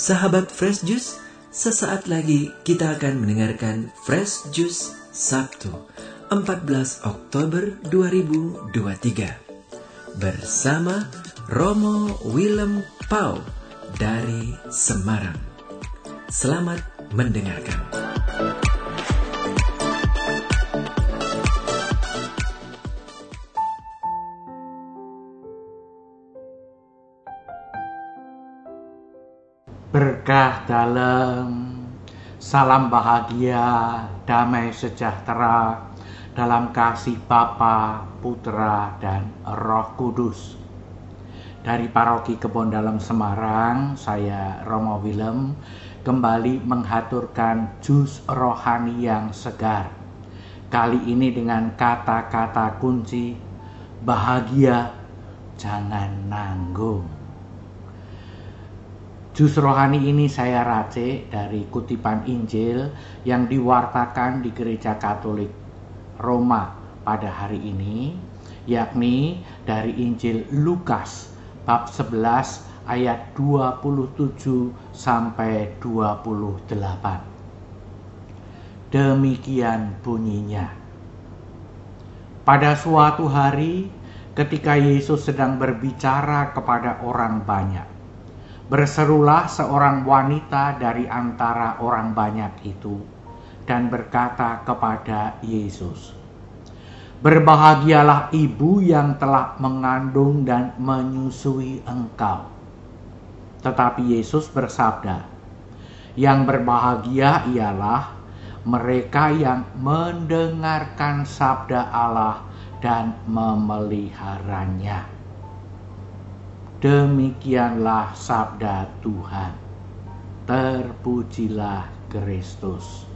Sahabat Fresh Juice, sesaat lagi kita akan mendengarkan Fresh Juice Sabtu 14 Oktober 2023 bersama Romo Willem Pau dari Semarang. Selamat mendengarkan. Berkah dalam, salam bahagia, damai sejahtera dalam kasih Bapa, Putra, dan Roh Kudus. Dari Paroki Kebon Dalem Semarang, saya Romo Willem kembali menghaturkan jus rohani yang segar. Kali ini dengan kata-kata kunci, bahagia, jangan nanggung. Jus rohani ini saya racik dari kutipan Injil yang diwartakan di Gereja Katolik Roma pada hari ini, yakni dari Injil Lukas bab 11 ayat 27 sampai 28. Demikian bunyinya. Pada suatu hari ketika Yesus sedang berbicara kepada orang banyak, berserulah seorang wanita dari antara orang banyak itu dan berkata kepada Yesus, "Berbahagialah ibu yang telah mengandung dan menyusui engkau." Tetapi Yesus bersabda, "Yang berbahagia ialah mereka yang mendengarkan sabda Allah dan memeliharanya." Demikianlah sabda Tuhan. Terpujilah Kristus.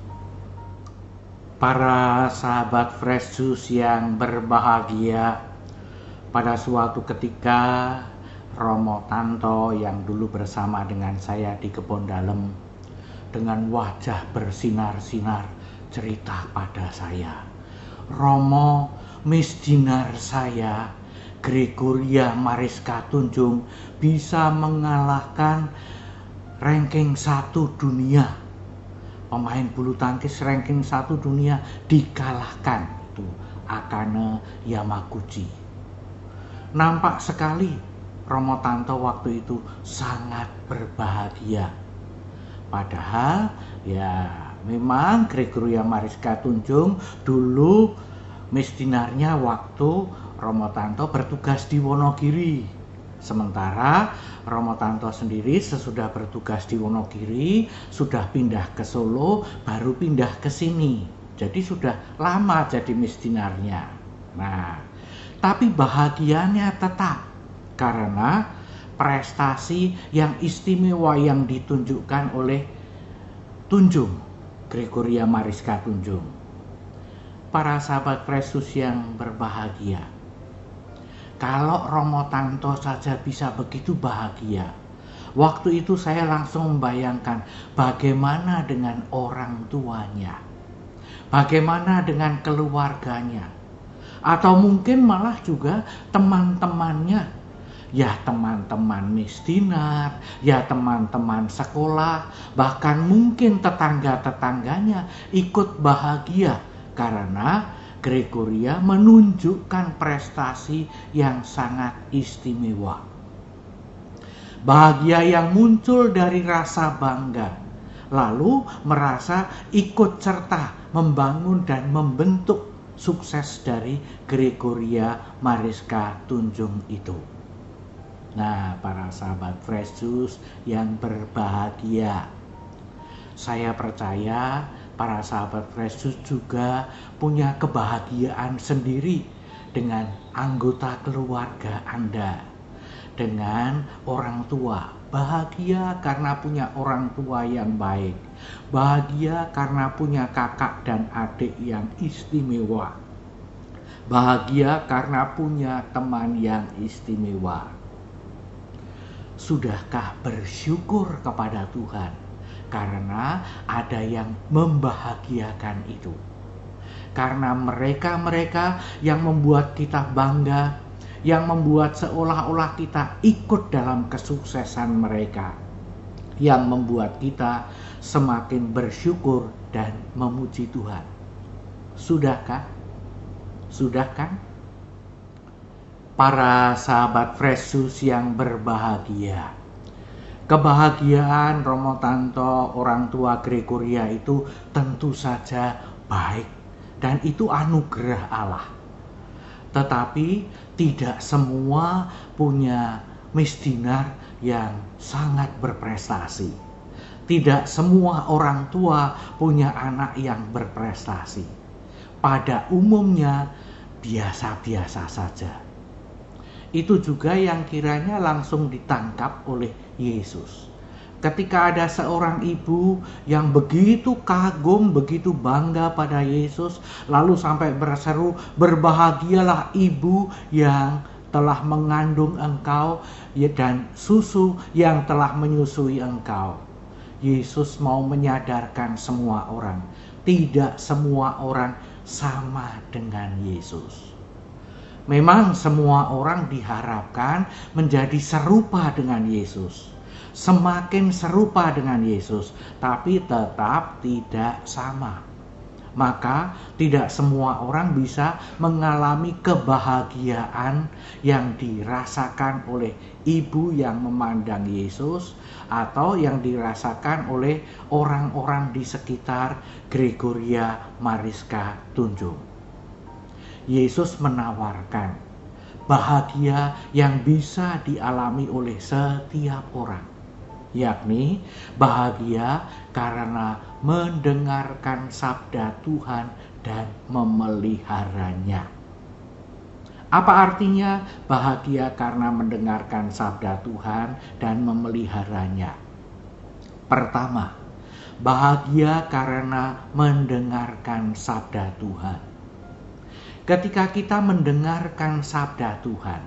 Para sahabat Fresh Juice yang berbahagia, pada suatu ketika Romo Tanto yang dulu bersama dengan saya di Kebon Dalem dengan wajah bersinar-sinar cerita pada saya, "Romo, misdinar saya Gregoria Mariska Tunjung bisa mengalahkan ranking 1 dunia. Pemain bulu tangkis ranking 1 dunia dikalahkan itu Akane Yamaguchi." Nampak sekali Romo Tanto waktu itu sangat berbahagia. Padahal ya memang Gregoria Mariska Tunjung dulu misdinarnya waktu Romo Tanto bertugas di Wonogiri. Sementara Romo Tanto sendiri sesudah bertugas di Wonogiri sudah pindah ke Solo, baru pindah ke sini. Jadi sudah lama jadi misdinarnya. Nah, tapi bahagianya tetap karena prestasi yang istimewa yang ditunjukkan oleh Tunjung, Gregoria Mariska Tunjung. Para sahabat Kristus yang berbahagia, kalau Romo Tanto saja bisa begitu bahagia, waktu itu saya langsung membayangkan bagaimana dengan orang tuanya, bagaimana dengan keluarganya, atau mungkin malah juga teman-temannya, ya teman-teman misdinar, ya teman-teman sekolah, bahkan mungkin tetangga-tetangganya ikut bahagia karena Gregoria menunjukkan prestasi yang sangat istimewa. Bahagia yang muncul dari rasa bangga, lalu merasa ikut serta membangun dan membentuk sukses dari Gregoria Mariska Tunjung itu. Nah, para sahabat Fresh Juice yang berbahagia, saya percaya para sahabat Fresh Juice juga punya kebahagiaan sendiri dengan anggota keluarga Anda, dengan orang tua. Bahagia karena punya orang tua yang baik, bahagia karena punya kakak dan adik yang istimewa, bahagia karena punya teman yang istimewa. Sudahkah bersyukur kepada Tuhan karena ada yang membahagiakan itu? Karena mereka-mereka yang membuat kita bangga, yang membuat seolah-olah kita ikut dalam kesuksesan mereka. yang membuat kita semakin bersyukur dan memuji Tuhan. Sudahkah? Sudah kan? Para sahabat Fresh Juice yang berbahagia, kebahagiaan Romo Tanto orang tua Gregoria itu tentu saja baik dan itu anugerah Allah. Tetapi tidak semua punya misdinar yang sangat berprestasi. Tidak semua orang tua punya anak yang berprestasi. Pada umumnya biasa-biasa saja. Itu juga yang kiranya langsung ditangkap oleh Yesus. Ketika ada seorang ibu yang begitu kagum, begitu bangga pada Yesus, lalu sampai berseru, "Berbahagialah ibu yang telah mengandung engkau dan susu yang telah menyusui engkau." Yesus mau menyadarkan semua orang, tidak semua orang sama dengan Yesus. Memang semua orang diharapkan menjadi serupa dengan Yesus, semakin serupa dengan Yesus, tapi tetap tidak sama. Maka tidak semua orang bisa mengalami kebahagiaan yang dirasakan oleh ibu yang memandang Yesus atau yang dirasakan oleh orang-orang di sekitar Gregoria Mariska Tunjung. Yesus menawarkan bahagia yang bisa dialami oleh setiap orang, yakni bahagia karena mendengarkan sabda Tuhan dan memeliharanya. Apa artinya bahagia karena mendengarkan sabda Tuhan dan memeliharanya? Pertama, bahagia karena mendengarkan sabda Tuhan. Ketika kita mendengarkan sabda Tuhan,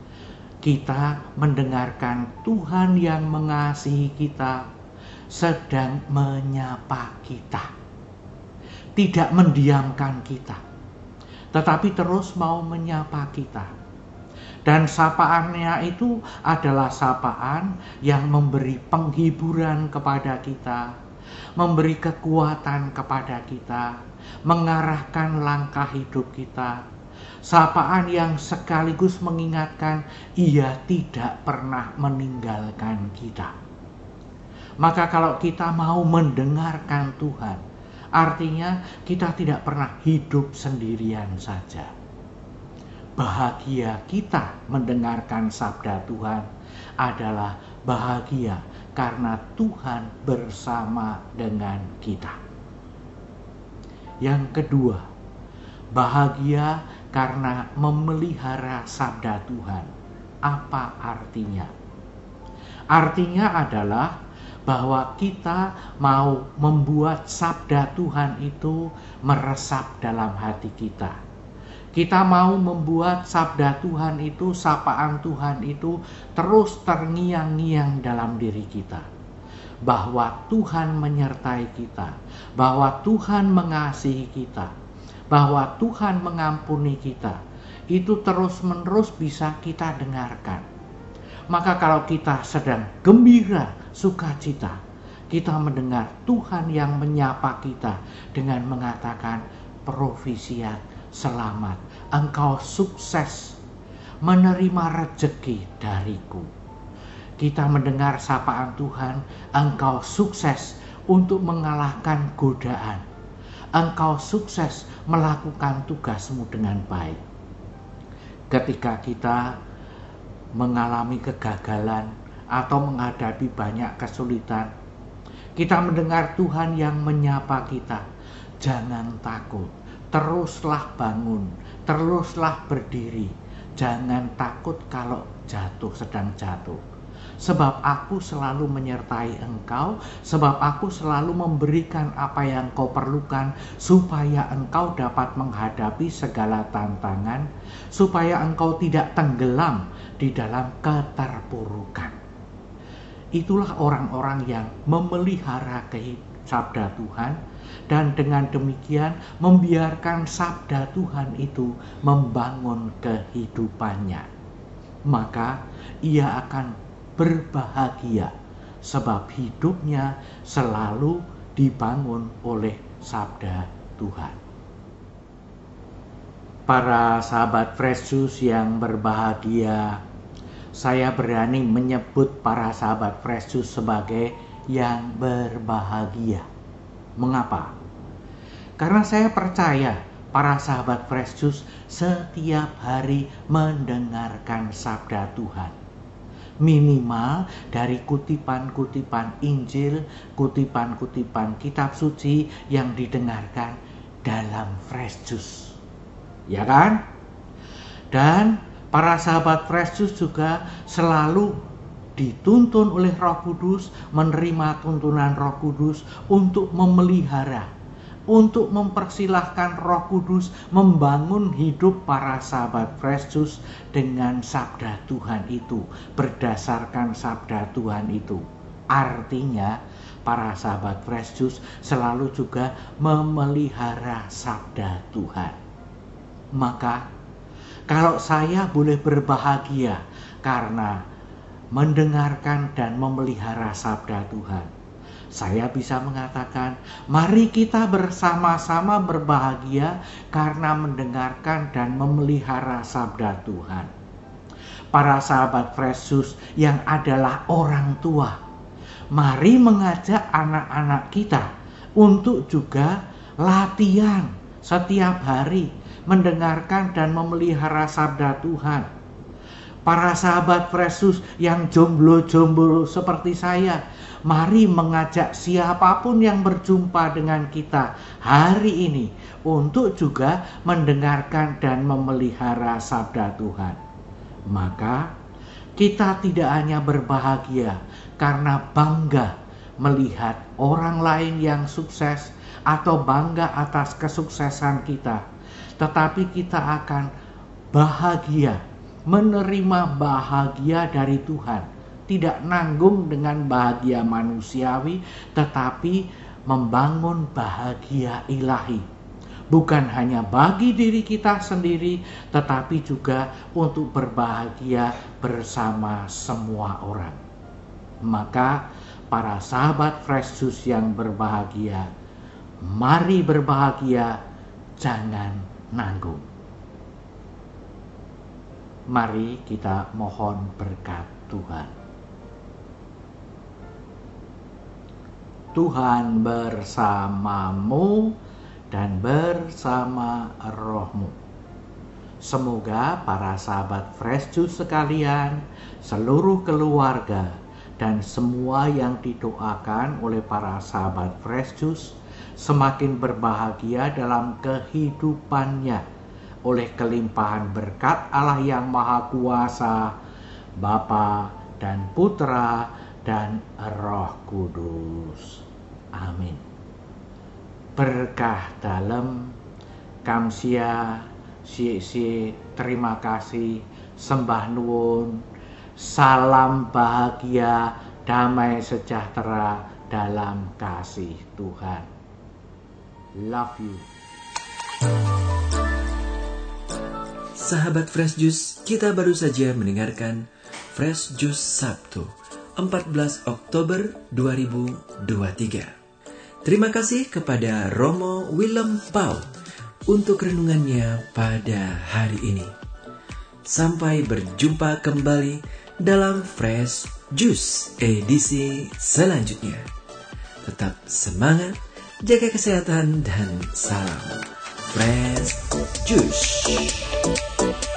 kita mendengarkan Tuhan yang mengasihi kita sedang menyapa kita. Tidak mendiamkan kita, tetapi terus mau menyapa kita. Dan sapaannya itu adalah sapaan yang memberi penghiburan kepada kita, memberi kekuatan kepada kita, mengarahkan langkah hidup kita. Sapaan yang sekaligus mengingatkan Ia tidak pernah meninggalkan kita. Maka kalau kita mau mendengarkan Tuhan, artinya kita tidak pernah hidup sendirian saja. Bahagia kita mendengarkan sabda Tuhan adalah bahagia karena Tuhan bersama dengan kita. Yang kedua, bahagia karena memelihara sabda Tuhan. Apa artinya? Artinya adalah bahwa kita mau membuat sabda Tuhan itu meresap dalam hati kita. Kita mau membuat sabda Tuhan itu, sapaan Tuhan itu terus terngiang-ngiang dalam diri kita. Bahwa Tuhan menyertai kita, bahwa Tuhan mengasihi kita, bahwa Tuhan mengampuni kita. Itu terus-menerus bisa kita dengarkan. Maka kalau kita sedang gembira, sukacita, kita mendengar Tuhan yang menyapa kita dengan mengatakan, "Provisiat, selamat, engkau sukses menerima rejeki dariku." Kita mendengar sapaan Tuhan, engkau sukses untuk mengalahkan godaan. Engkau sukses melakukan tugasmu dengan baik. Ketika kita mengalami kegagalan atau menghadapi banyak kesulitan, kita mendengar Tuhan yang menyapa kita. Jangan takut, teruslah bangun, teruslah berdiri. Jangan takut kalau sedang jatuh. Sebab aku selalu menyertai engkau, sebab aku selalu memberikan apa yang kau perlukan, supaya engkau dapat menghadapi segala tantangan, supaya engkau tidak tenggelam di dalam keterpurukan. Itulah orang-orang yang memelihara sabda Tuhan, dan dengan demikian membiarkan sabda Tuhan itu membangun kehidupannya. Maka ia akan berbahagia sebab hidupnya selalu dibangun oleh sabda Tuhan. Para sahabat Fresh Juice yang berbahagia, saya berani menyebut para sahabat Fresh Juice sebagai yang berbahagia. Mengapa? Karena saya percaya para sahabat Fresh Juice setiap hari mendengarkan sabda Tuhan. Minimal dari kutipan-kutipan Injil, kutipan-kutipan kitab suci yang didengarkan dalam Fresh Juice. Ya kan? Dan para sahabat Fresh Juice juga selalu dituntun oleh Roh Kudus, menerima tuntunan Roh Kudus untuk memelihara, untuk mempersilahkan Roh Kudus membangun hidup para sahabat Fresh Juice dengan sabda Tuhan itu, berdasarkan sabda Tuhan itu. Artinya para sahabat Fresh Juice selalu juga memelihara sabda Tuhan. Maka kalau saya boleh berbahagia karena mendengarkan dan memelihara sabda Tuhan, saya bisa mengatakan, mari kita bersama-sama berbahagia karena mendengarkan dan memelihara sabda Tuhan. Para sahabat Fresh Juice yang adalah orang tua, mari mengajak anak-anak kita untuk juga latihan setiap hari mendengarkan dan memelihara sabda Tuhan. Para sahabat Fresh Juice yang jomblo-jomblo seperti saya, mari mengajak siapapun yang berjumpa dengan kita hari ini untuk juga mendengarkan dan memelihara sabda Tuhan. Maka kita tidak hanya berbahagia karena bangga melihat orang lain yang sukses atau bangga atas kesuksesan kita, tetapi kita akan bahagia, menerima bahagia dari Tuhan, tidak nanggung dengan bahagia manusiawi, tetapi membangun bahagia ilahi. Bukan hanya bagi diri kita sendiri, tetapi juga untuk berbahagia bersama semua orang. Maka para sahabat Fresh Juice yang berbahagia, mari berbahagia, jangan nanggung. Mari kita mohon berkat Tuhan. Tuhan bersamamu dan bersama rohmu. Semoga para sahabat Fresh Juice sekalian, seluruh keluarga, dan semua yang didoakan oleh para sahabat Fresh Juice semakin berbahagia dalam kehidupannya oleh kelimpahan berkat Allah yang Maha Kuasa, Bapa dan Putra dan Roh Kudus. Amin. Berkah dalam, kamsia, sie, terima kasih, sembah nuwun, salam bahagia, damai sejahtera dalam kasih Tuhan. Love you. Sahabat Fresh Juice, kita baru saja mendengarkan Fresh Juice Sabtu 14 Oktober 2023. Terima kasih kepada Romo Willem Pau untuk renungannya pada hari ini. Sampai berjumpa kembali dalam Fresh Juice edisi selanjutnya. Tetap semangat, jaga kesehatan, dan salam Fresh Juice.